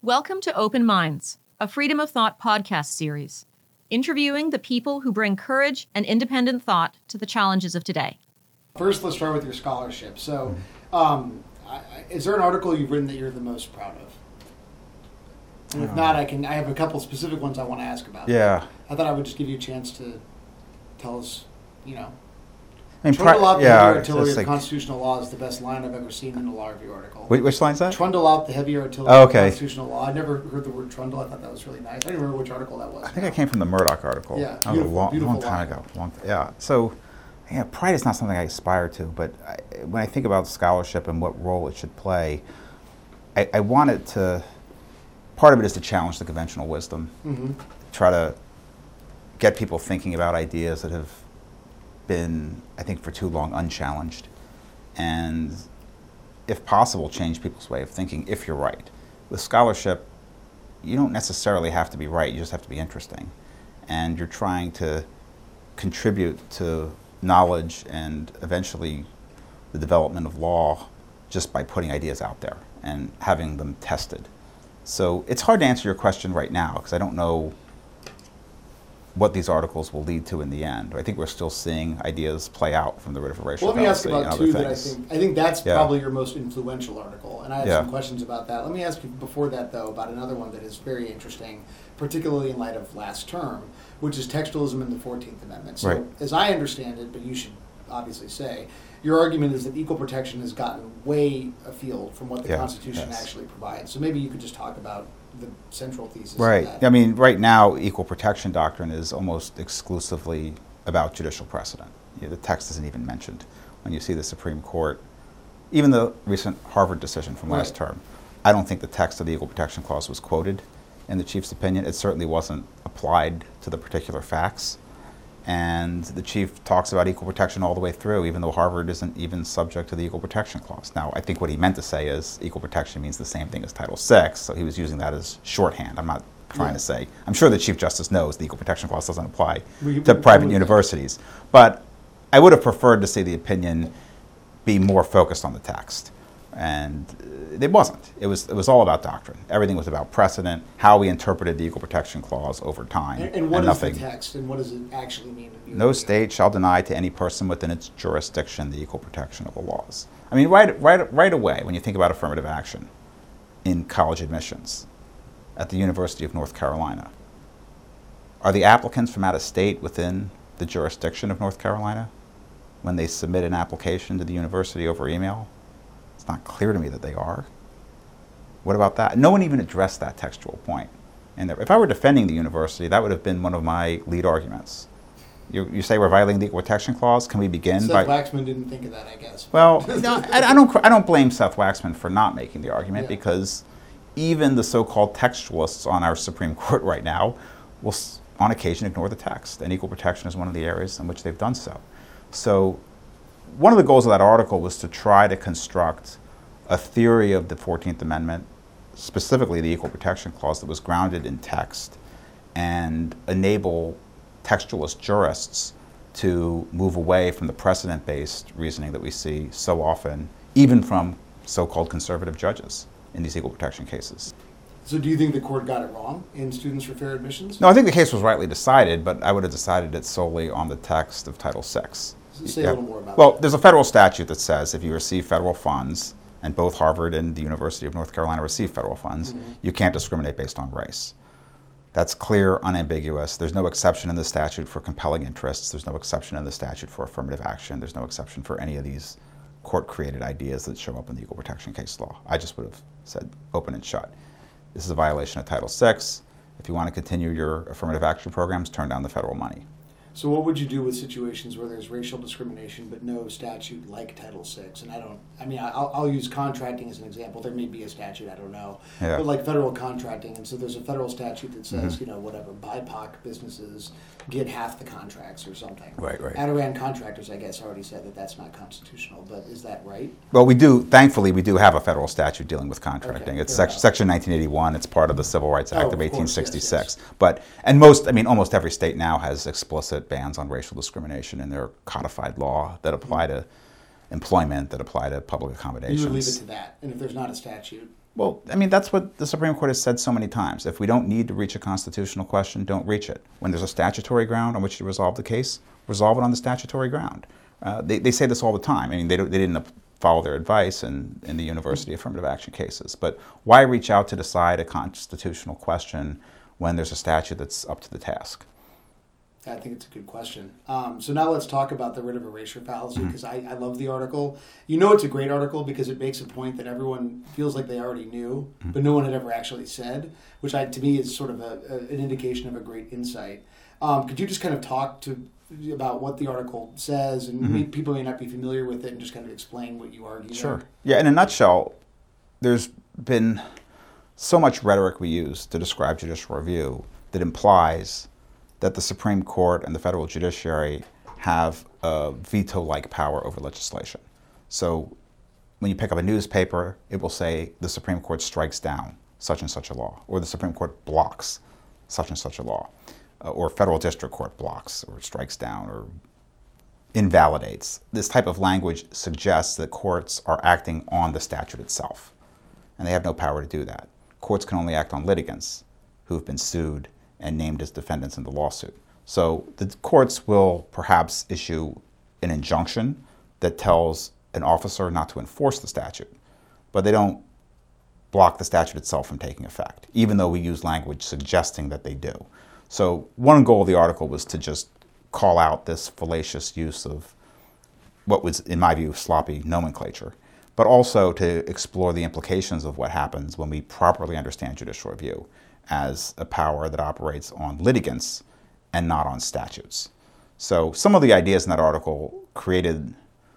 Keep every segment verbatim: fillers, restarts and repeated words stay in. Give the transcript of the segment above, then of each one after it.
Welcome to Open Minds, a Freedom of Thought podcast series, interviewing the people who bring courage and independent thought to the challenges of today. First, let's start with your scholarship. So, um, I, is there an article you've written that you're the most proud of? And if not, I can. I have a couple specific ones I want to ask about. Yeah. I thought I would just give you a chance to tell us, you know. I mean, Trundle out the yeah, heavy artillery of like, constitutional law is the best line I've ever seen in a law review article. Which, which line's that? Trundle out the heavy artillery Oh, of okay. constitutional law. I never heard the word trundle. I thought that was really nice. I don't remember which article that was. I think I came from the Murdoch article. Yeah, that was a beautiful, long, beautiful long time line. ago. Long, yeah. So, yeah, pride is not something I aspire to, but I, when I think about scholarship and what role it should play, I, I want it to. Part of it is to challenge the conventional wisdom, Mm-hmm. try to get people thinking about ideas that have been, I think, for too long unchallenged, and if possible, change people's way of thinking if you're right. With scholarship, you don't necessarily have to be right, you just have to be interesting. And you're trying to contribute to knowledge and eventually the development of law just by putting ideas out there and having them tested. So it's hard to answer your question right now because I don't know what these articles will lead to in the end. I think we're still seeing ideas play out from the writ of racial Well, let me ask fallacy and about other two that I things. think. I think that's Yeah. probably your most influential article, and I have Yeah. some questions about that. Let me ask you before that, though, about another one that is very interesting, particularly in light of last term, which is textualism in the fourteenth Amendment. So, Right. as I understand it, but you should obviously say, your argument is that equal protection has gotten way afield from what the Yeah, Constitution yes. actually provides. So maybe you could just talk about the central thesis Right. of that. I mean, right now, equal protection doctrine is almost exclusively about judicial precedent. You know, the text isn't even mentioned. When you see the Supreme Court, even the recent Harvard decision from last Right. term, I don't think the text of the Equal Protection Clause was quoted in the Chief's opinion. It certainly wasn't applied to the particular facts. And the Chief talks about equal protection all the way through, even though Harvard isn't even subject to the Equal Protection Clause. Now, I think what he meant to say is equal protection means the same thing as Title six, so he was using that as shorthand. I'm not trying Yeah. to say. I'm sure the Chief Justice knows the Equal Protection Clause doesn't apply We- to we- private we- universities. But I would have preferred to see the opinion be more focused on the text. And uh, it wasn't. It was, it was all about doctrine. Everything was about precedent, how we interpreted the Equal Protection Clause over time. And, and what is nothing. the text, and what does it actually mean? in your No view? state shall deny to any person within its jurisdiction the equal protection of the laws. I mean, right, right, right away, when you think about affirmative action in college admissions at the University of North Carolina, are the applicants from out of state within the jurisdiction of North Carolina when they submit an application to the university over email? It's not clear to me that they are. What about that? No one even addressed that textual point. And if I were defending the university, that would have been one of my lead arguments. You, you say we're violating the Equal Protection Clause. Can we begin Seth by? Waxman didn't think of that, I guess. Well, no, I, I don't. I don't blame Seth Waxman for not making the argument Yeah. because even the so-called textualists on our Supreme Court right now will, s- on occasion, ignore the text, and equal protection is one of the areas in which they've done so. So, one of the goals of that article was to try to construct a theory of the fourteenth Amendment, specifically the Equal Protection Clause, that was grounded in text and enable textualist jurists to move away from the precedent-based reasoning that we see so often, even from so-called conservative judges in these equal protection cases. So do you think the court got it wrong in Students for Fair Admissions? No, I think the case was rightly decided, but I would have decided it solely on the text of Title six. Say a little more about Well, that. there's a federal statute that says if you receive federal funds, and both Harvard and the University of North Carolina receive federal funds, Mm-hmm. you can't discriminate based on race. That's clear, unambiguous. There's no exception in the statute for compelling interests. There's no exception in the statute for affirmative action. There's no exception for any of these court-created ideas that show up in the equal protection case law. I just would have said open and shut. This is a violation of Title six. If you want to continue your affirmative action programs, turn down the federal money. So what would you do with situations where there's racial discrimination but no statute like Title six? And I don't, I mean, I'll, I'll use contracting as an example. There may be a statute, I don't know. Yeah. But like federal contracting, and so there's a federal statute that says, Mm-hmm. you know, whatever, B I P O C businesses get half the contracts or something. Right, right. Adirondack contractors, I guess, already said that that's not constitutional, but is that right? Well, we do, thankfully, we do have a federal statute dealing with contracting. Okay, It's fair sec- enough. Section nineteen eighty-one. It's part of the Civil Rights Act Oh, of of course, eighteen yes, sixty-six. yes. But, and most, I mean, almost every state now has explicit bans on racial discrimination in their codified law that apply to employment, that apply to public You would leave it accommodations. to that. And if there's not a statute, Well, I mean, that's what the Supreme Court has said so many times. If we don't need to reach a constitutional question, don't reach it. When there's a statutory ground on which to resolve the case, resolve it on the statutory ground. Uh, they, they say this all the time. I mean, they, don't, they didn't follow their advice in, in the university affirmative action cases. But why reach out to decide a constitutional question when there's a statute that's up to the task? I think it's a good question. Um, so now let's talk about the writ of erasure fallacy, because mm-hmm. I, I love the article. You know it's a great article because it makes a point that everyone feels like they already knew, mm-hmm. but no one had ever actually said, which I, to me is sort of a, a, an indication of a great insight. Um, could you just kind of talk to about what the article says, and mm-hmm. maybe people may not be familiar with it, and just kind of explain what you argue? Sure. There? Yeah, in a nutshell, there's been so much rhetoric we use to describe judicial review that implies that the Supreme Court and the federal judiciary have a veto-like power over legislation. So when you pick up a newspaper, it will say the Supreme Court strikes down such and such a law, or the Supreme Court blocks such and such a law, uh, or federal district court blocks or strikes down or invalidates. This type of language suggests that courts are acting on the statute itself, and they have no power to do that. Courts can only act on litigants who've been sued and named as defendants in the lawsuit. So the courts will perhaps issue an injunction that tells an officer not to enforce the statute, but they don't block the statute itself from taking effect, even though we use language suggesting that they do. So one goal of the article was to just call out this fallacious use of what was, in my view, sloppy nomenclature, but also to explore the implications of what happens when we properly understand judicial review as a power that operates on litigants and not on statutes. So some of the ideas in that article created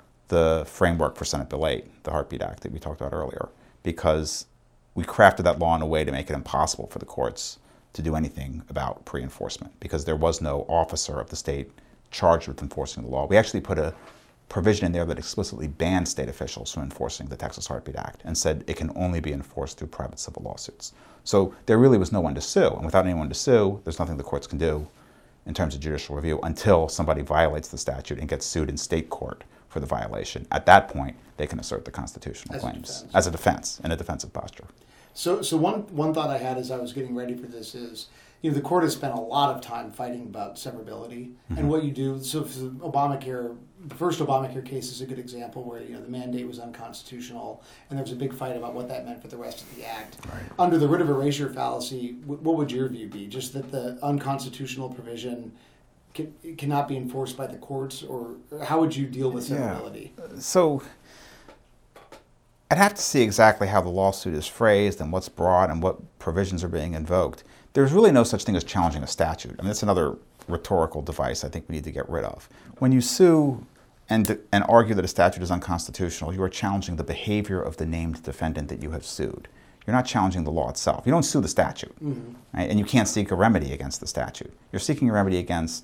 the framework for Senate Bill eight, the Heartbeat Act that we talked about earlier, because we crafted that law in a way to make it impossible for the courts to do anything about pre-enforcement, because there was no officer of the state charged with enforcing the law. We actually put a provision in there that explicitly banned state officials from enforcing the Texas Heartbeat Act and said it can only be enforced through private civil lawsuits. So there really was no one to sue, and without anyone to sue, there's nothing the courts can do in terms of judicial review until somebody violates the statute and gets sued in state court for the violation. At that point, they can assert the constitutional as claims a as a defense, in a defensive posture. So, so one one thought I had as I was getting ready for this is, you know, the court has spent a lot of time fighting about severability, mm-hmm. and what you do. So, for Obamacare, the first Obamacare case is a good example where, you know, the mandate was unconstitutional, and there was a big fight about what that meant for the rest of the act. Right. Under the writ of erasure fallacy, what would your view be? Just that the unconstitutional provision can, cannot be enforced by the courts, or how would you deal with severability? Yeah. So I'd have to see exactly how the lawsuit is phrased and what's brought and what provisions are being invoked. There's really no such thing as challenging a statute. I mean, that's another rhetorical device I think we need to get rid of. When you sue and, and argue that a statute is unconstitutional, you are challenging the behavior of the named defendant that you have sued. You're not challenging the law itself. You don't sue the statute, mm-hmm. right? And you can't seek a remedy against the statute. You're seeking a remedy against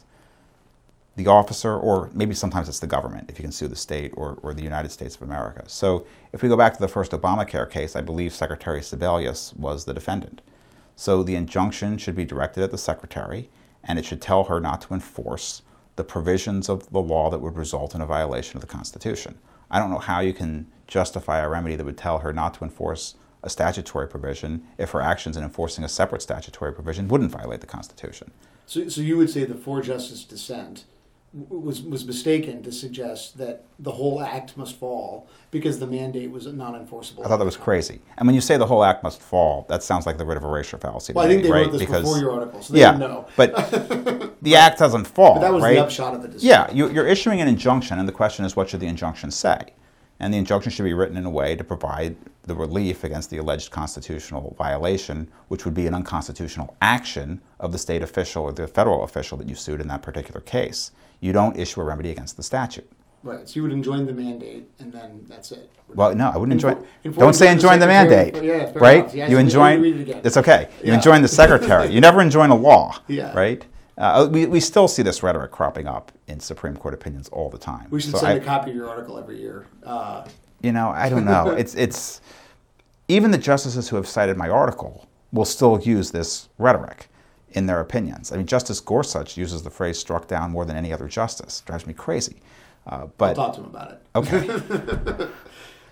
the officer, or maybe sometimes it's the government, if you can sue the state or, or the United States of America. So if we go back to the first Obamacare case, I believe Secretary Sebelius was the defendant. So the injunction should be directed at the secretary, and it should tell her not to enforce the provisions of the law that would result in a violation of the Constitution. I don't know how you can justify a remedy that would tell her not to enforce a statutory provision if her actions in enforcing a separate statutory provision wouldn't violate the Constitution. So, so you would say the four-justice dissent was was mistaken to suggest that the whole act must fall because the mandate was non-enforceable. I thought that was crazy. And when you say the whole act must fall, that sounds like the writ of erasure fallacy. Well, I think they right? wrote this because, before your article, so they yeah, didn't know. But the but, act doesn't fall, But that was right? the upshot of the decision. Yeah, you, you're issuing an injunction, and the question is, what should the injunction say? And the injunction should be written in a way to provide the relief against the alleged constitutional violation, which would be an unconstitutional action of the state official or the federal official that you sued in that particular case. You don't issue a remedy against the statute. Right, so you would enjoin the mandate, and then that's it. Well, no, I wouldn't enjoin. Infor- don't say enjoin the mandate, yeah, right? Yeah, you enjoin. It it's okay. You yeah. enjoin the secretary. You never enjoin a law, yeah. right? Uh, we, we still see this rhetoric cropping up in Supreme Court opinions all the time. We should so send I, a copy of your article every year. Uh, you know, I don't know. it's it's even the justices who have cited my article will still use this rhetoric in their opinions. I mean, Justice Gorsuch uses the phrase "struck down" more than any other justice. Drives me crazy. Uh, but I'll talk to him about it. Okay.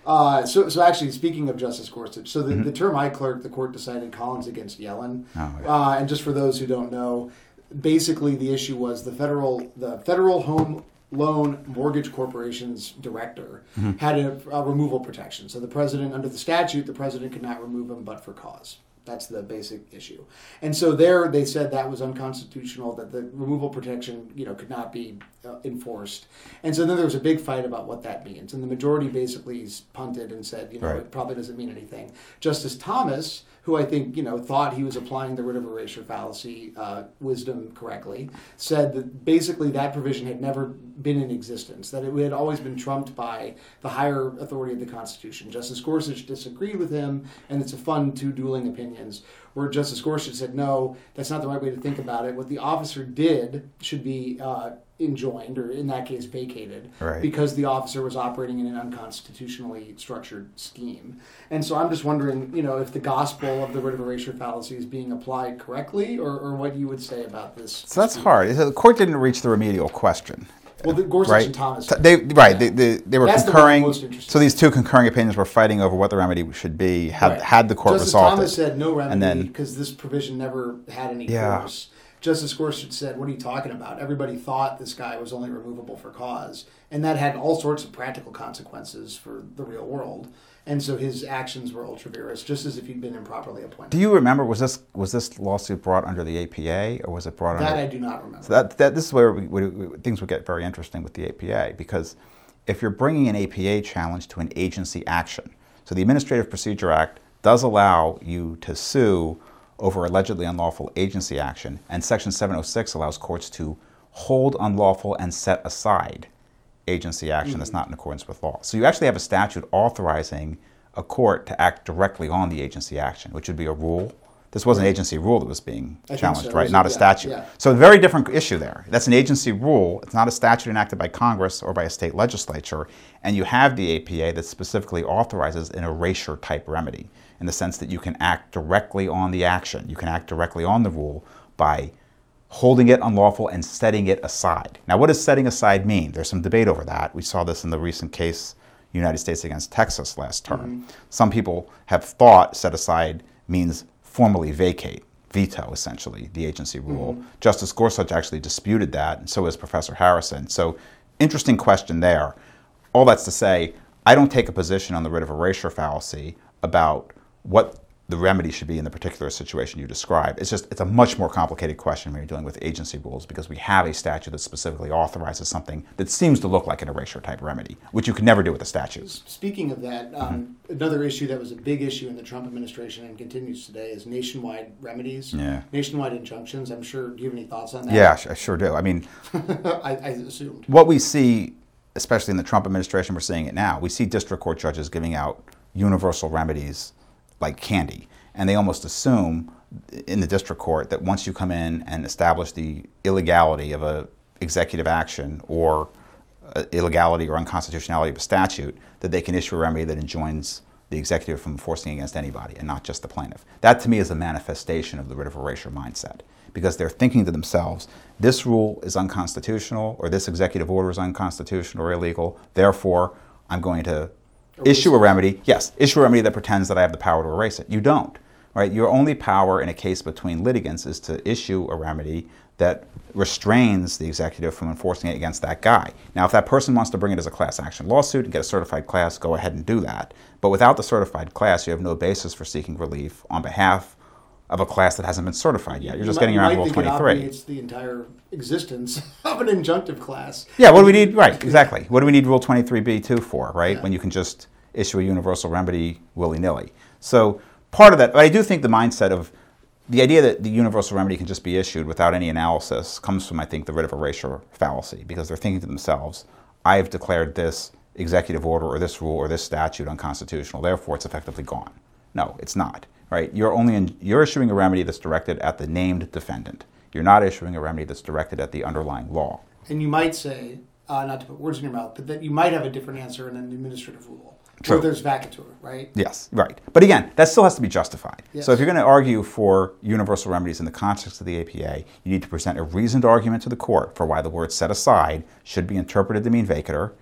Uh, so, so actually, speaking of Justice Gorsuch, so the, Mm-hmm. the term I clerked, the court decided Collins against Yellen. Oh, yeah. uh, and just for those who don't know, basically the issue was the federal the Federal Home Loan Mortgage Corporation's director Mm-hmm. had a, a removal protection. So the president, under the statute, the president could not remove him but for cause. That's the basic issue. And so there they said that was unconstitutional, that the removal protection, you know, could not be uh, enforced. And so then there was a big fight about what that means. And the majority basically punted and said, you know, Right. it probably doesn't mean anything. Justice Thomas, who I think, you know, thought he was applying the writ of erasure fallacy uh, wisdom correctly, said that basically that provision had never been in existence, that it had always been trumped by the higher authority of the Constitution. Justice Gorsuch disagreed with him, and it's a fun two dueling opinions, where Justice Gorsuch said, no, that's not the right way to think about it. What the officer did should be uh, enjoined, or in that case vacated, Right. because the officer was operating in an unconstitutionally structured scheme. And so I'm just wondering, you know, if the gospel of the writ of erasure fallacy is being applied correctly, or, or what you would say about this. So that's hard. So the court didn't reach the remedial question. Well, the Gorsuch Right. and Thomas. T- They, right. Yeah. They, they, they were That's the one I'm concurring. most interested So these two concurring opinions were fighting over what the remedy should be. Had Right. had the court Justice resolved Thomas it. said no remedy And then- because this provision never had any Yeah. force. Justice Gorsuch said, what are you talking about? Everybody thought this guy was only removable for cause. And that had all sorts of practical consequences for the real world. And so his actions were ultra vires, just as if he'd been improperly appointed. Do you remember, was this was this lawsuit brought under the A P A, or was it brought That under... I do not remember. So that, that this is where we, we, we, things would get very interesting with the A P A, because if you're bringing an A P A challenge to an agency action, so the Administrative Procedure Act does allow you to sue over allegedly unlawful agency action, and Section seven oh six allows courts to hold unlawful and set aside agency action mm-hmm. that's not in accordance with law. So you actually have a statute authorizing a court to act directly on the agency action, which would be a rule. This was an agency rule that was being I challenged, so. right? Was Not it? a Yeah, statute. yeah. So a very different issue there. That's an agency rule. It's not a statute enacted by Congress or by a state legislature. And you have the A P A that specifically authorizes an erasure type remedy, in the sense that you can act directly on the action. You can act directly on the rule by holding it unlawful and setting it aside. Now, what does setting aside mean? There's some debate over that. We saw this in the recent case, United States against Texas last term. Mm-hmm. Some people have thought set aside means formally vacate, veto, essentially, the agency rule. Mm-hmm. Justice Gorsuch actually disputed that, and so has Professor Harrison. So, interesting question there. All that's to say, I don't take a position on the writ of erasure fallacy about what the remedy should be in the particular situation you described. It's just, it's a much more complicated question when you're dealing with agency rules, because we have a statute that specifically authorizes something that seems to look like an erasure type remedy, which you can never do with a statute. Speaking of that, um, mm-hmm. another issue that was a big issue in the Trump administration and continues today is nationwide remedies, yeah. nationwide injunctions. I'm sure, do you have any thoughts on that? Yeah, I sure do. I mean, I, I assumed. What we see, especially in the Trump administration, we're seeing it now, we see district court judges giving out universal remedies like candy. And they almost assume in the district court that once you come in and establish the illegality of a executive action or uh, illegality or unconstitutionality of a statute, that they can issue a remedy that enjoins the executive from enforcing against anybody and not just the plaintiff. That to me is a manifestation of the writ of erasure mindset, because they're thinking to themselves, this rule is unconstitutional, or this executive order is unconstitutional or illegal, therefore I'm going to issue a remedy, yes, issue a remedy that pretends that I have the power to erase it. You don't, right? Your only power in a case between litigants is to issue a remedy that restrains the executive from enforcing it against that guy. Now, if that person wants to bring it as a class action lawsuit and get a certified class, go ahead and do that. But without the certified class, you have no basis for seeking relief on behalf of a class that hasn't been certified yet. You're you just might, getting around Rule think twenty-three. It obviates the entire existence of an injunctive class. Yeah, what do we need? Right, exactly. What do we need Rule twenty-three B two for, right? Yeah. When you can just issue a universal remedy willy-nilly. So part of that, but I do think the mindset of the idea that the universal remedy can just be issued without any analysis comes from, I think, the writ of erasure fallacy, because they're thinking to themselves, I've declared this executive order or this rule or this statute unconstitutional, therefore it's effectively gone. No, it's not, right? You're only in, you're issuing a remedy that's directed at the named defendant. You're not issuing a remedy that's directed at the underlying law. And you might say, uh, not to put words in your mouth, but that you might have a different answer in an administrative rule. True. Or there's vacatur, right? Yes, right. But again, that still has to be justified. Yes. So if you're going to argue for universal remedies in the context of the A P A, you need to present a reasoned argument to the court for why the word set aside should be interpreted to mean vacatur,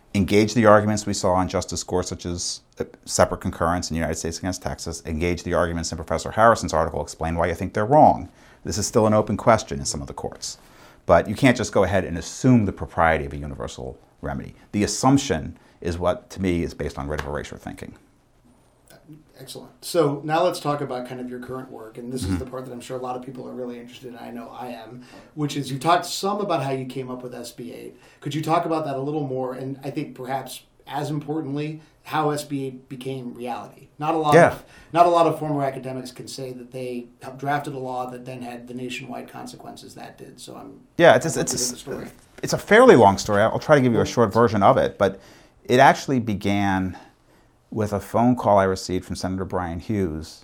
engage the arguments we saw in Justice Gorsuch's separate concurrence in the United States against Texas, engage the arguments in Professor Harrison's article, explain why you think they're wrong. This is still an open question in some of the courts. But you can't just go ahead and assume the propriety of a universal remedy. The assumption is what, to me, is based on writ of erasure thinking. Excellent. So now let's talk about kind of your current work, and this Mm-hmm. is the part that I'm sure a lot of people are really interested in. I know I am, which is you talked some about how you came up with S B eight. Could you talk about that a little more? And I think perhaps as importantly, how S B eight became reality. Not a lot Yeah. of not a lot of former academics can say that they helped drafted a law that then had the nationwide consequences that did. So I'm Yeah, it's it's, I'm it's, looking a, at the story. it's a fairly long story. I'll try to give you a short version of it, but it actually began with a phone call I received from Senator Brian Hughes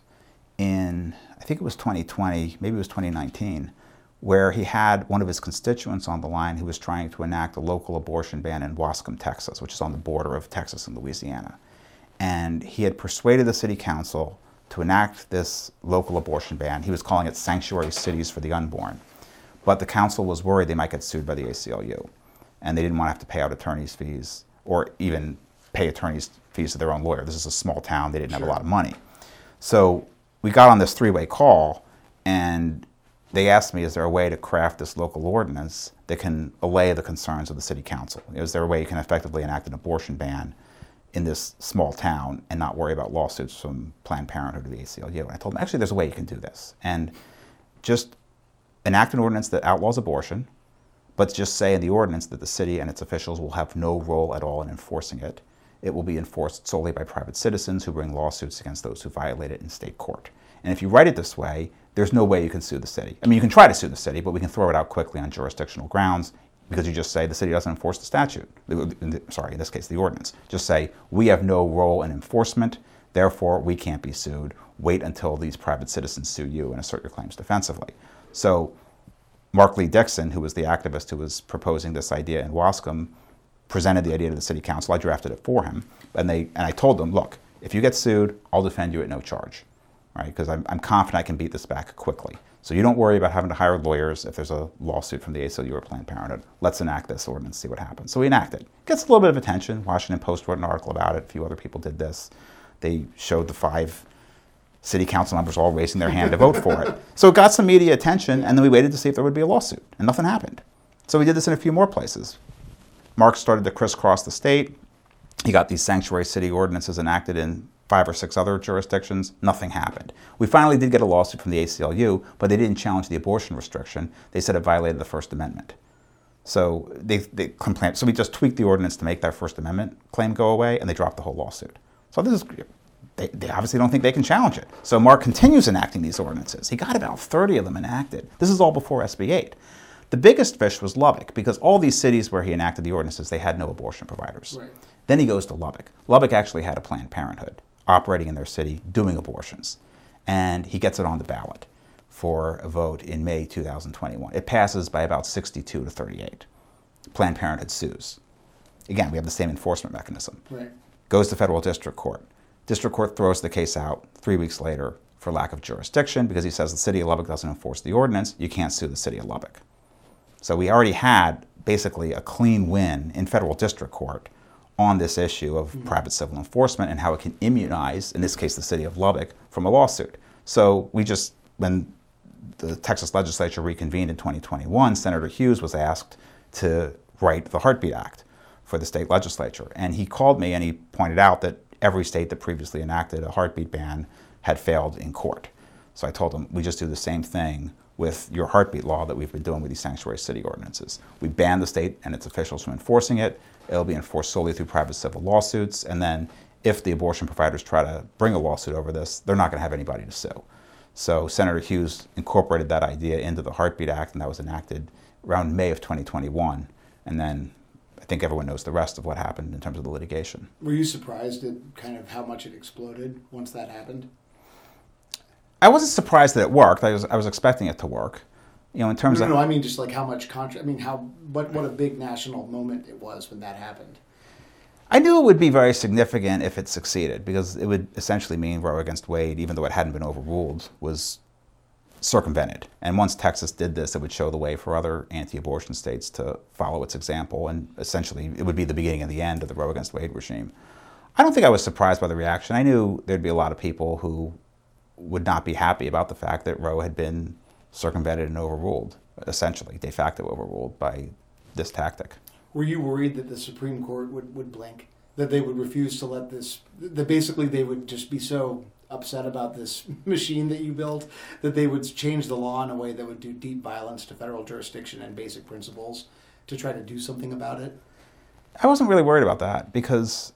in, I think it was twenty twenty, maybe it was twenty nineteen, where he had one of his constituents on the line who was trying to enact a local abortion ban in Wascom, Texas, which is on the border of Texas and Louisiana. And he had persuaded the city council to enact this local abortion ban. He was calling it sanctuary cities for the unborn. But the council was worried they might get sued by the A C L U, and they didn't want to have to pay out attorney's fees or even pay attorney's fees to their own lawyer. This is a small town. They didn't have a lot of money. So we got on this three-way call, and they asked me, is there a way to craft this local ordinance that can allay the concerns of the city council? Is there a way you can effectively enact an abortion ban in this small town and not worry about lawsuits from Planned Parenthood or the A C L U? And I told them, actually, there's a way you can do this. And just enact an ordinance that outlaws abortion, but just say in the ordinance that the city and its officials will have no role at all in enforcing it. It will be enforced solely by private citizens who bring lawsuits against those who violate it in state court. And if you write it this way, there's no way you can sue the city. I mean, you can try to sue the city, but we can throw it out quickly on jurisdictional grounds because you just say the city doesn't enforce the statute. Sorry, in this case, the ordinance. Just say, we have no role in enforcement, therefore we can't be sued. Wait until these private citizens sue you and assert your claims defensively. So Mark Lee Dixon, who was the activist who was proposing this idea in Wascom, presented the idea to the city council. I drafted it for him, and they and I told them, look, if you get sued, I'll defend you at no charge, right? Because I'm, I'm confident I can beat this back quickly. So you don't worry about having to hire lawyers if there's a lawsuit from the A C L U or Planned Parenthood. Let's enact this ordinance, see what happens. So we enacted it. Gets a little bit of attention. Washington Post wrote an article about it. A few other people did this. They showed the five city council members all raising their hand to vote for it. So it got some media attention, and then we waited to see if there would be a lawsuit, and nothing happened. So we did this in a few more places. Mark started to crisscross the state. He got these sanctuary city ordinances enacted in five or six other jurisdictions. Nothing happened. We finally did get a lawsuit from the A C L U, but they didn't challenge the abortion restriction. They said it violated the First Amendment. So they, they complained. So we just tweaked the ordinance to make that First Amendment claim go away, and they dropped the whole lawsuit. So this is, they, they obviously don't think they can challenge it. So Mark continues enacting these ordinances. He got about thirty of them enacted. This is all before S B eight. The biggest fish was Lubbock, because all these cities where he enacted the ordinances, they had no abortion providers. Right. Then he goes to Lubbock. Lubbock actually had a Planned Parenthood operating in their city, doing abortions. And he gets it on the ballot for a vote in May two thousand twenty-one. It passes by about sixty-two to thirty-eight. Planned Parenthood sues. Again, we have the same enforcement mechanism. Right. Goes to federal district court. District court throws the case out three weeks later for lack of jurisdiction because he says the city of Lubbock doesn't enforce the ordinance. You can't sue the city of Lubbock. So we already had basically a clean win in federal district court on this issue of mm-hmm. private civil enforcement and how it can immunize, in this case, the city of Lubbock from a lawsuit. So we just, when the Texas legislature reconvened in twenty twenty-one, Senator Hughes was asked to write the Heartbeat Act for the state legislature. And he called me and he pointed out that every state that previously enacted a heartbeat ban had failed in court. So I told him, we just do the same thing with your heartbeat law that we've been doing with these sanctuary city ordinances. We ban the state and its officials from enforcing it. It'll be enforced solely through private civil lawsuits. And then if the abortion providers try to bring a lawsuit over this, they're not going to have anybody to sue. So Senator Hughes incorporated that idea into the Heartbeat Act, and that was enacted around May of twenty twenty-one. And then I think everyone knows the rest of what happened in terms of the litigation. Were you surprised at kind of how much it exploded once that happened? I wasn't surprised that it worked. I was I was expecting it to work. You know, in terms no, of no, I mean just like how much contra- I mean how what what a big national moment it was when that happened. I knew it would be very significant if it succeeded, because it would essentially mean Roe against Wade, even though it hadn't been overruled, was circumvented. And once Texas did this, it would show the way for other anti-abortion states to follow its example, and essentially it would be the beginning of the end of the Roe against Wade regime. I don't think I was surprised by the reaction. I knew there'd be a lot of people who would not be happy about the fact that Roe had been circumvented and overruled, essentially de facto overruled by this tactic. Were you worried that the Supreme Court would, would blink? That they would refuse to let this, that basically they would just be so upset about this machine that you built that they would change the law in a way that would do deep violence to federal jurisdiction and basic principles to try to do something about it? I wasn't really worried about that because,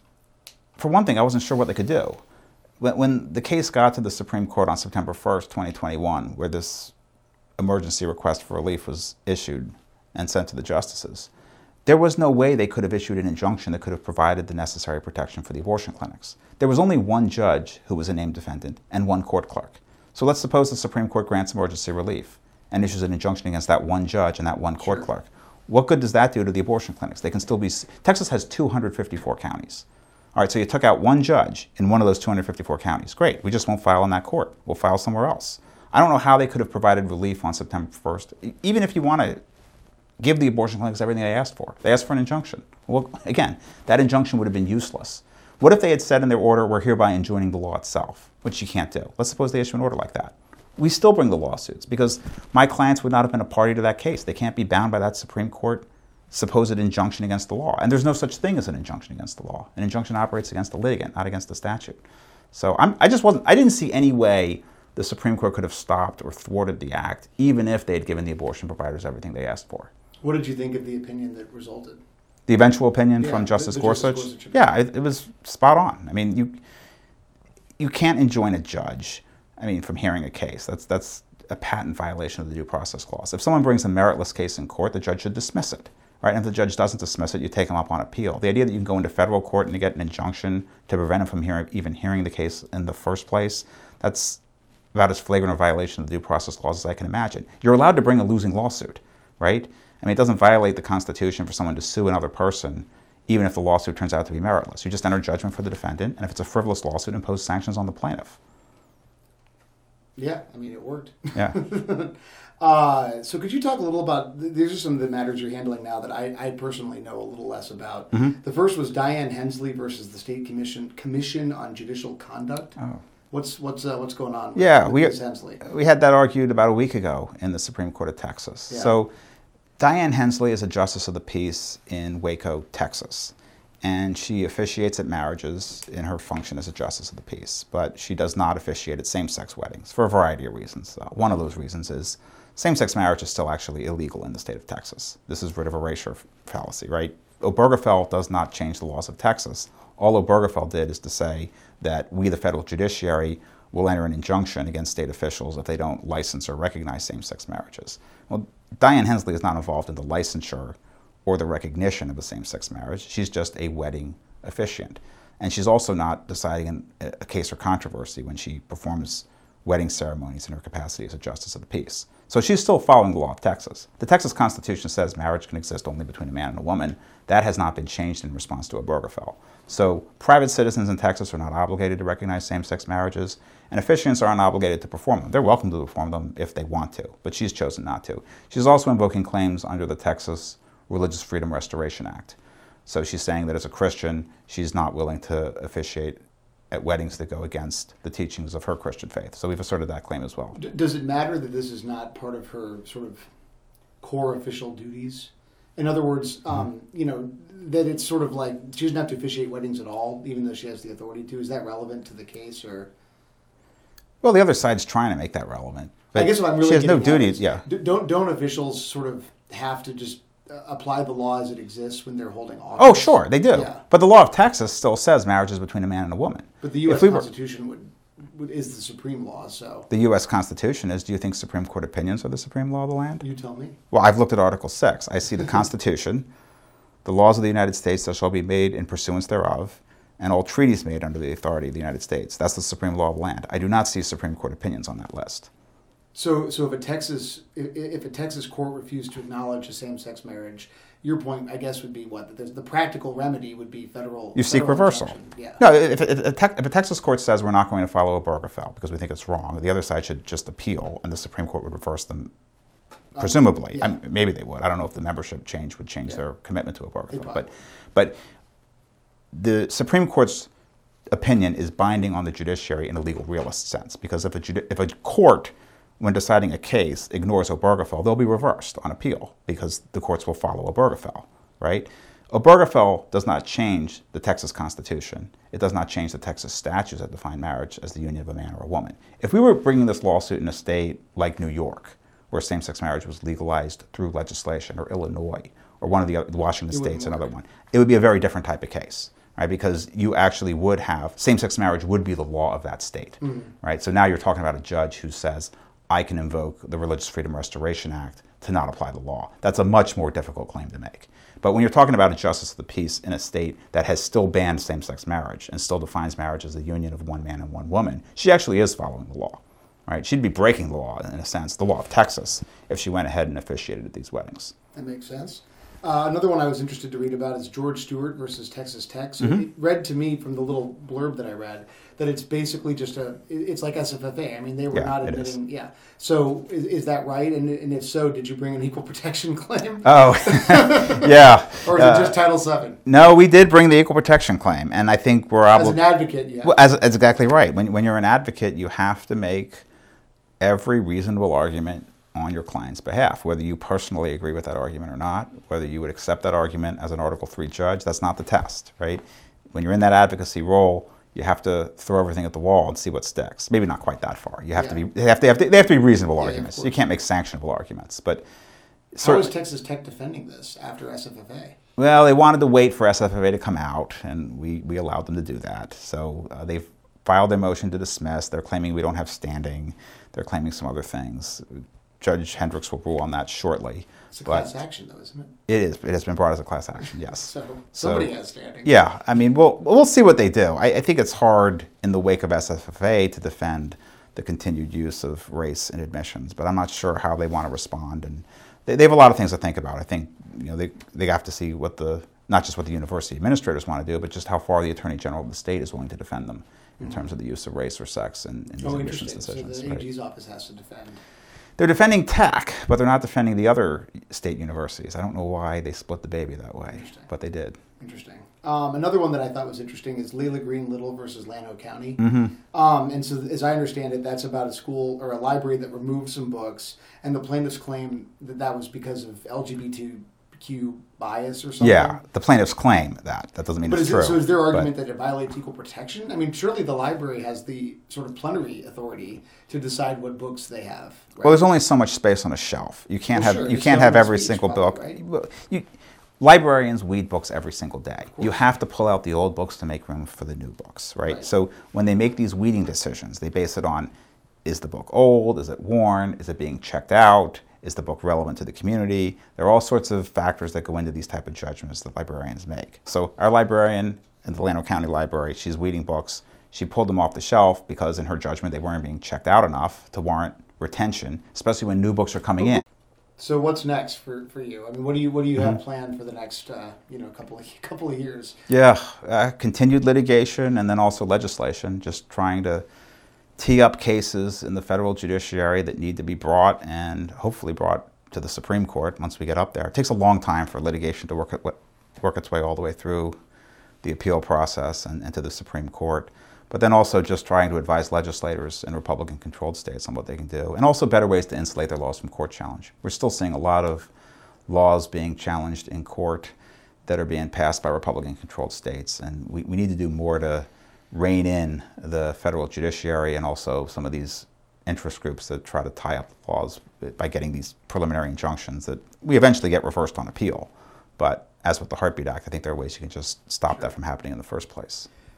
for one thing, I wasn't sure what they could do. When, when the case got to the Supreme Court on September first, twenty twenty-one, where this emergency request for relief was issued and sent to the justices, there was no way they could have issued an injunction that could have provided the necessary protection for the abortion clinics. There was only one judge who was a named defendant and one court clerk. So let's suppose the Supreme Court grants emergency relief and issues an injunction against that one judge and that one court Sure. clerk. What good does that do to the abortion clinics? They can still be... Texas has two hundred fifty-four counties. All right, so you took out one judge in one of those two hundred fifty-four counties. Great, we just won't file in that court. We'll file somewhere else. I don't know how they could have provided relief on September first, even if you want to give the abortion clinics everything they asked for. They asked for an injunction. Well, again, that injunction would have been useless. What if they had said in their order, we're hereby enjoining the law itself, which you can't do? Let's suppose they issue an order like that. We still bring the lawsuits because my clients would not have been a party to that case. They can't be bound by that Supreme Court supposed injunction against the law. And there's no such thing as an injunction against the law. An injunction operates against the litigant, not against the statute. So I'm, I just wasn't, I didn't see any way the Supreme Court could have stopped or thwarted the act, even if they had given the abortion providers everything they asked for. What did you think of the opinion that resulted? The eventual opinion Yeah, from Justice the- the Justice Gorsuch? Gorsuch Yeah, it, it was spot on. I mean, you you can't enjoin a judge, I mean, from hearing a case. That's that's a patent violation of the Due Process Clause. If someone brings a meritless case in court, the judge should dismiss it. Right? And if the judge doesn't dismiss it, you take them up on appeal. The idea that you can go into federal court and you get an injunction to prevent them from hearing, even hearing the case in the first place, that's about as flagrant a violation of the Due Process Clause as I can imagine. You're allowed to bring a losing lawsuit, right? I mean, it doesn't violate the Constitution for someone to sue another person, even if the lawsuit turns out to be meritless. You just enter judgment for the defendant, and if it's a frivolous lawsuit, impose sanctions on the plaintiff. Yeah, I mean, it worked. Yeah. uh, so could you talk a little about, these are some of the matters you're handling now that I, I personally know a little less about. Mm-hmm. The first was Dianne Hensley versus the State Commission Commission on Judicial Conduct. Oh. What's what's uh, what's going on with, Yeah, with we, Miz Hensley? we had that argued about a week ago in the Supreme Court of Texas. Yeah. So Dianne Hensley is a justice of the peace in Waco, Texas. And she officiates at marriages in her function as a justice of the peace. But she does not officiate at same-sex weddings for a variety of reasons. Uh, one of those reasons is same-sex marriage is still actually illegal in the state of Texas. This is writ of erasure fallacy, right? Obergefell does not change the laws of Texas. All Obergefell did is to say that we, the federal judiciary, will enter an injunction against state officials if they don't license or recognize same-sex marriages. Well, Dianne Hensley is not involved in the licensure or the recognition of a same-sex marriage. She's just a wedding officiant. And she's also not deciding a case or controversy when she performs wedding ceremonies in her capacity as a justice of the peace. So she's still following the law of Texas. The Texas Constitution says marriage can exist only between a man and a woman. That has not been changed in response to Obergefell. So private citizens in Texas are not obligated to recognize same-sex marriages, and officiants are unobligated to perform them. They're welcome to perform them if they want to, but she's chosen not to. She's also invoking claims under the Texas Religious Freedom Restoration Act. So she's saying that as a Christian, she's not willing to officiate at weddings that go against the teachings of her Christian faith. So we've asserted that claim as well. D- does it matter that this is not part of her sort of core official duties? In other words, um, mm-hmm. you know, that it's sort of like she doesn't have to officiate weddings at all, even though she has the authority to. Is that relevant to the case, or? Well, the other side's trying to make that relevant. But I guess what I'm really she has no getting at duty. is, Yeah. d- Don't don't officials sort of have to just uh, apply the law as it exists when they're holding office? Oh, sure, they do. Yeah. But the law of Texas still says marriage is between a man and a woman. But the U S If we were- Constitution would, would is the supreme law. So The U S Constitution is, do you think Supreme Court opinions are the supreme law of the land? you tell me. Well, I've looked at Article six. I see the Constitution, the laws of the United States that shall be made in pursuance thereof, and all treaties made under the authority of the United States. That's the supreme law of the land. I do not see Supreme Court opinions on that list. So, so if a Texas if, if a Texas court refused to acknowledge a same-sex marriage, your point, I guess, would be what the, the practical remedy would be federal. You seek federal reversal. injunction. Yeah. No, if, if, if, a te- if a Texas court says we're not going to follow Obergefell because we think it's wrong, the other side should just appeal, and the Supreme Court would reverse them. Presumably, um, yeah. I mean, maybe they would. I don't know if the membership change would change Yeah. their commitment to Obergefell, but would. but the Supreme Court's opinion is binding on the judiciary in a legal realist sense, because if a judi- if a court, when deciding a case, ignores Obergefell, they'll be reversed on appeal because the courts will follow Obergefell, right? Obergefell does not change the Texas Constitution. It does not change the Texas statutes that define marriage as the union of a man or a woman. If we were bringing this lawsuit in a state like New York, where same-sex marriage was legalized through legislation, or Illinois, or one of the other, Washington State's another one, it would be a very different type of case, right? Because you actually would have, same-sex marriage would be the law of that state, mm. right? So now you're talking about a judge who says, I can invoke the Religious Freedom Restoration Act to not apply the law. That's a much more difficult claim to make. But when you're talking about a justice of the peace in a state that has still banned same-sex marriage and still defines marriage as the union of one man and one woman, she actually is following the law. Right? She'd be breaking the law, in a sense, the law of Texas, if she went ahead and officiated at these weddings. That makes sense. Uh, another one I was interested to read about is George Stewart versus Texas Tech. So Mm-hmm. it read to me from the little blurb that I read that it's basically just a, it's like S F F A. I mean, they were Yeah, not it admitting, yeah. So is, is that right? And, and if so, did you bring an equal protection claim? Oh, yeah. Or is Uh, it just Title seven? No, we did bring the equal protection claim, and I think we're As able. an advocate, yeah. Well, as, that's exactly right. When when you're an advocate, you have to make every reasonable argument on your client's behalf, whether you personally agree with that argument or not, whether you would accept that argument as an Article three judge. That's not the test, right? When you're in that advocacy role, you have to throw everything at the wall and see what sticks. Maybe not quite that far. You have Yeah. to be. They have to, they have to. They have to be reasonable Yeah, of arguments. course. You can't make sanctionable arguments. But How certainly, is Texas Tech defending this after S F F A? well, they wanted to wait for S F F A to come out, and we, we allowed them to do that. So uh, they've filed their motion to dismiss. They're claiming we don't have standing. They're claiming some other things. Judge Hendricks will rule on that shortly. It's a but class action, though, isn't it? It is. It has been brought as a class action, yes. So somebody has standing. Yeah, I mean, we'll, we'll see what they do. I, I think it's hard in the wake of S F F A to defend the continued use of race in admissions, but I'm not sure how they want to respond. And they, they have a lot of things to think about. I think you know they, they have to see what the, not just what the university administrators want to do, but just how far the Attorney General of the state is willing to defend them in mm-hmm. terms of the use of race or sex in, in these oh, admissions interesting. decisions. So the right? A G's office has to defend. They're defending Tech, but they're not defending the other state universities. I don't know why they split the baby that way, but they did. Interesting. Um, another one that I thought was interesting is Leila Green Little versus Llano County. Mm-hmm. Um, and so, as I understand it, that's about a school or a library that removed some books, and the plaintiffs claim that that was because of L G B T Q bias or something. Yeah, the plaintiffs claim that. That doesn't mean but it's is true. It, so is their argument but, that it violates equal protection? I mean, surely the library has the sort of plenary authority to decide what books they have. Right? Well, there's only so much space on a shelf. You can't Well, have sure. you Just can't no have one every speaks, single probably, book. right? You, librarians weed books every single day. You have to pull out the old books to make room for the new books, right? Right. So when they make these weeding decisions, they base it on, is the book old? Is it worn? Is it being checked out? Is the book relevant to the community? There are all sorts of factors that go into these type of judgments that librarians make. So our librarian in the Llano County Library, she's weeding books. She pulled them off the shelf because in her judgment they weren't being checked out enough to warrant retention, especially when new books are coming in. So what's next for, for you? I mean, what do you what do you have Mm-hmm. planned for the next uh, you know couple of couple of years? Yeah, uh, continued litigation and then also legislation, just trying to tee up cases in the federal judiciary that need to be brought and hopefully brought to the Supreme Court once we get up there. It takes a long time for litigation to work, it, work its way all the way through the appeal process and, and to the Supreme Court. But then also just trying to advise legislators in Republican-controlled states on what they can do, and also better ways to insulate their laws from court challenge. We're still seeing a lot of laws being challenged in court that are being passed by Republican-controlled states, and we, we need to do more to rein in the federal judiciary and also some of these interest groups that try to tie up the laws by getting these preliminary injunctions that we eventually get reversed on appeal. But as with the Heartbeat Act, I think there are ways you can just stop Sure. that from happening in the first place.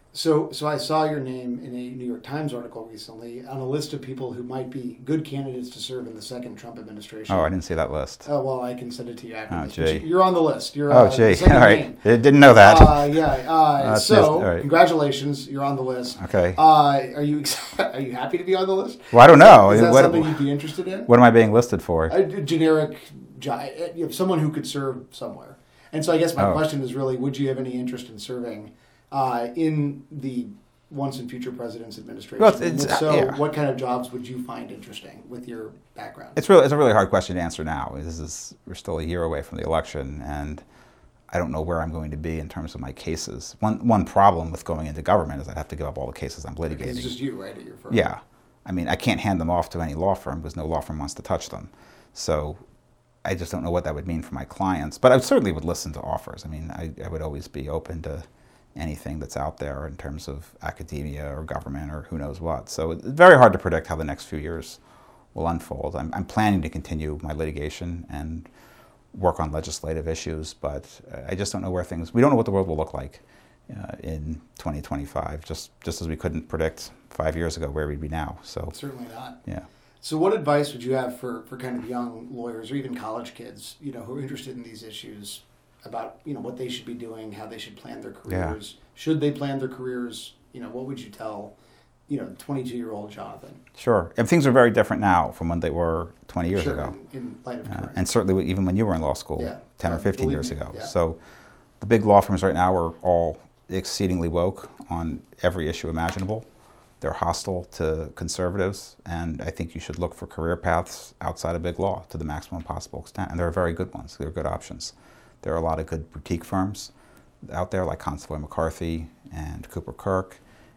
So, so I saw your name in a New York Times article recently on a list of people who might be good candidates to serve in the second Trump administration. Oh, I didn't see that list. Oh, well, I can send it to you after Oh, this. gee. You're on the list. You're, Oh, uh, gee. second All right. name. I didn't know that. Uh, yeah. Uh, That's so, just- all right. congratulations. You're on the list. Okay. Uh, are you are you happy to be on the list? Well, I don't know. Is that What- something you'd be interested in? What am I being listed for? A generic, gi- you know, someone who could serve somewhere. And so I guess my Oh. question is really, would you have any interest in serving uh, in the once and future president's administration? Well, it's- And if it's- so, yeah. what kind of jobs would you find interesting with your background? It's really, it's a really hard question to answer now. This is, we're still a year away from the election, and I don't know where I'm going to be in terms of my cases. One, one problem with going into government is I'd have to give up all the cases I'm litigating. It's just you, right, at your firm? Yeah. I mean, I can't hand them off to any law firm because no law firm wants to touch them. So I just don't know what that would mean for my clients. But I certainly would listen to offers. I mean, I, I would always be open to anything that's out there in terms of academia or government or who knows what. So it's very hard to predict how the next few years will unfold. I'm, I'm planning to continue my litigation and work on legislative issues, but I just don't know where things, we don't know what the world will look like uh, in twenty twenty-five, just, just as we couldn't predict five years ago where we'd be now. So Certainly not. yeah. So what advice would you have for, for kind of young lawyers or even college kids, you know, who are interested in these issues about, you know, what they should be doing, how they should plan their careers? Yeah. Should they plan their careers? You know, what would you tell, you know, twenty-two-year-old Jonathan? Sure. And things are very different now from when they were twenty years Sure, ago. in, in light of Uh, current. and certainly even when you were in law school, Yeah. ten or Uh, fifteen believe years me, ago. yeah. So the big law firms right now are all exceedingly woke on every issue imaginable. They're hostile to conservatives, and I think you should look for career paths outside of big law to the maximum possible extent. And there are very good ones. There are good options. There are a lot of good boutique firms out there like Constable McCarthy and Cooper Kirk,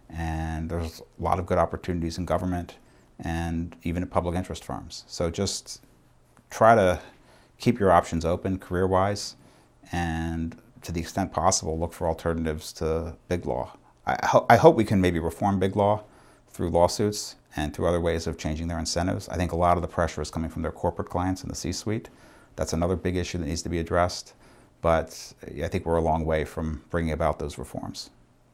and there's a lot of good opportunities in government and even at public interest firms. So just try to keep your options open career-wise, and to the extent possible, look for alternatives to big law. I, ho- I hope we can maybe reform big law through lawsuits and through other ways of changing their incentives. I think a lot of the pressure is coming from their corporate clients in the C-suite. That's another big issue that needs to be addressed. But I think we're a long way from bringing about those reforms.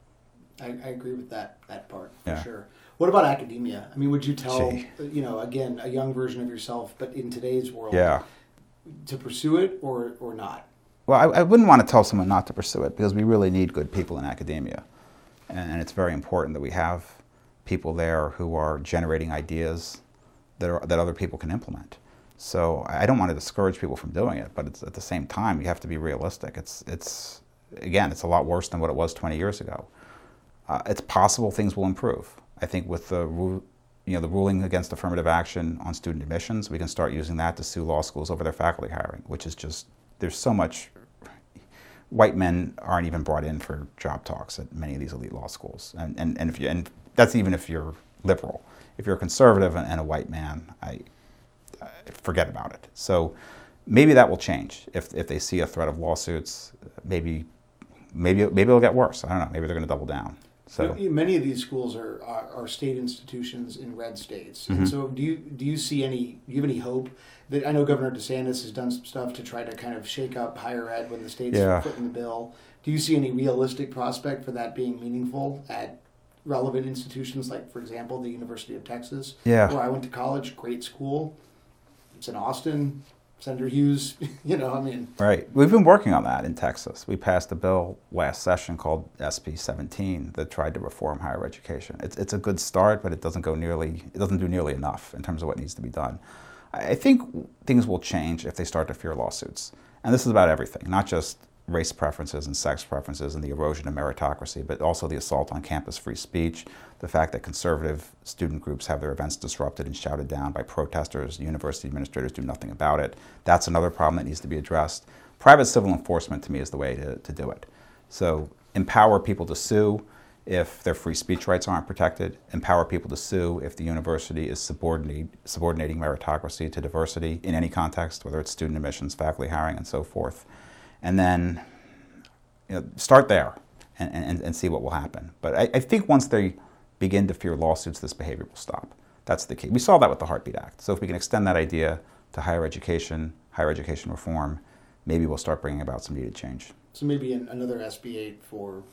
I, I agree with that that part for Yeah. sure. What about academia? I mean, would you tell, Gee. you know, again, a young version of yourself, but in today's world, Yeah. to pursue it or, or not? Well, I, I wouldn't want to tell someone not to pursue it because we really need good people in academia. And it's very important that we have people there who are generating ideas that, are, that other people can implement. So I don't want to discourage people from doing it, but it's, at the same time, you have to be realistic. It's, it's again, it's a lot worse than what it was twenty years ago. Uh, it's possible things will improve. I think with the, ru- you know, the ruling against affirmative action on student admissions, we can start using that to sue law schools over their faculty hiring, which is just, there's so much, white men aren't even brought in for job talks at many of these elite law schools. And, and, and, if you, and that's even if you're liberal. If you're a conservative and, and a white man, I, I forget about it. So maybe that will change if, if they see a threat of lawsuits. Maybe, maybe, maybe it'll get worse. I don't know. Maybe they're going to double down. So You know, many of these schools are, are, are state institutions in red states. Mm-hmm. And so do you do you see any do you have any hope that, I know Governor DeSantis has done some stuff to try to kind of shake up higher ed when the state's Yeah. footing the bill. Do you see any realistic prospect for that being meaningful at relevant institutions like, for example, the University of Texas, Yeah. where I went to college, great school. It's in Austin. Senator Hughes, you know, I mean. right. We've been working on that in Texas. We passed a bill last session called S B seventeen that tried to reform higher education. It's, it's a good start, but it doesn't go nearly, it doesn't do nearly enough in terms of what needs to be done. I think things will change if they start to fear lawsuits. And this is about everything, not just race preferences and sex preferences and the erosion of meritocracy, but also the assault on campus free speech, the fact that conservative student groups have their events disrupted and shouted down by protesters, university administrators do nothing about it. That's another problem that needs to be addressed. Private civil enforcement, to me, is the way to, to do it. So empower people to sue if their free speech rights aren't protected, empower people to sue if the university is subordinate, subordinating meritocracy to diversity in any context, whether it's student admissions, faculty hiring, and so forth. And then you know, start there and, and, and see what will happen. But I, I think once they begin to fear lawsuits, this behavior will stop. That's the key. We saw that with the Heartbeat Act. So if we can extend that idea to higher education, higher education reform, maybe we'll start bringing about some needed change. So maybe an, another S B eight for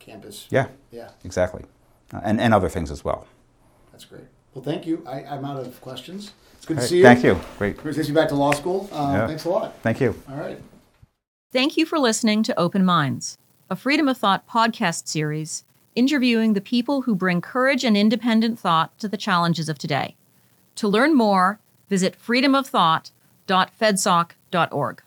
campus. Yeah, Yeah, exactly. Uh, and, and other things as well. that's great. Well, thank you. I, I'm out of questions. It's good All to right, see you. Thank you. Great. Great to see you back to law school. Um, Yeah. Thanks a lot. Thank you. All right. Thank you for listening to Open Minds, a Freedom of Thought podcast series interviewing the people who bring courage and independent thought to the challenges of today. To learn more, visit freedom of thought dot fedsoc dot org.